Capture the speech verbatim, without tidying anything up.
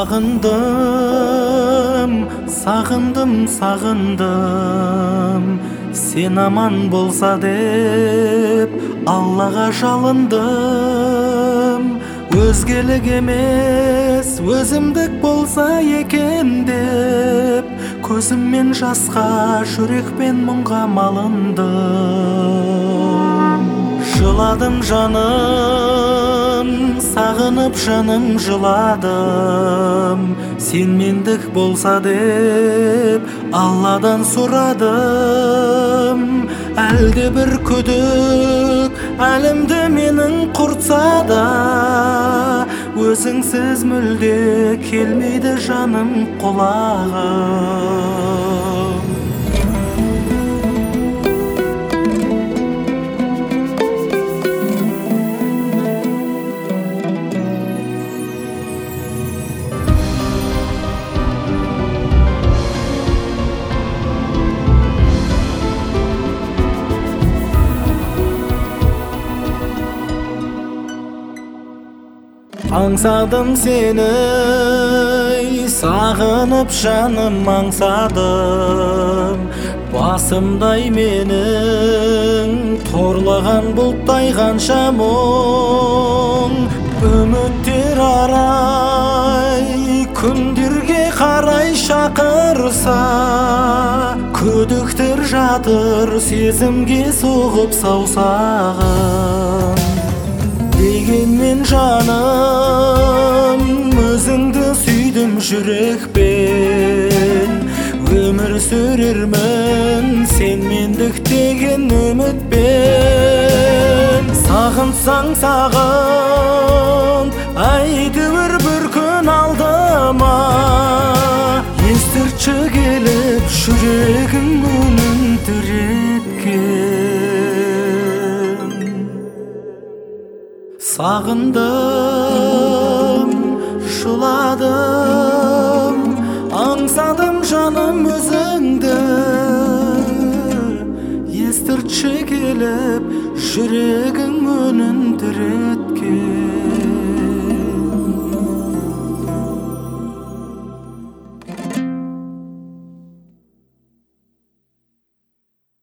Сағындым, сағындым, сағындым, сен аман болса деп Аллаға жалындым. Өзгелік емес, өзімдік болса екен деп көзіммен жасқа, жүрекпен мұңға малындым. Жыладым жаным, сағынып жаным жыладым. Сен мендік болса деп Алладан сұрадым. Әлде бір күдік әлімді менің құртса да, өзіңсіз мүлде келмейді жаным құлағым. Аңсадым сені, сағынып жаным аңсадым. Басымдай менің торлаған бұлттай қанша мұң. Үміттер арай, күндерге қарай шақырса, күдіктер жатыр сезімге соғып саусағым. Дегенмен жаным, өзіңді сүйдім жүрекпен. Өмір сүрермін сен мендік деген үмітпен. Сағынсаң сағын, әйтеуір бір күн алдыма. Естіртші келіп жүрегім үнін тіреккен. Сағындым, жыладым, аңсадым жаным өзіңді. Естіртші келіп жүрегің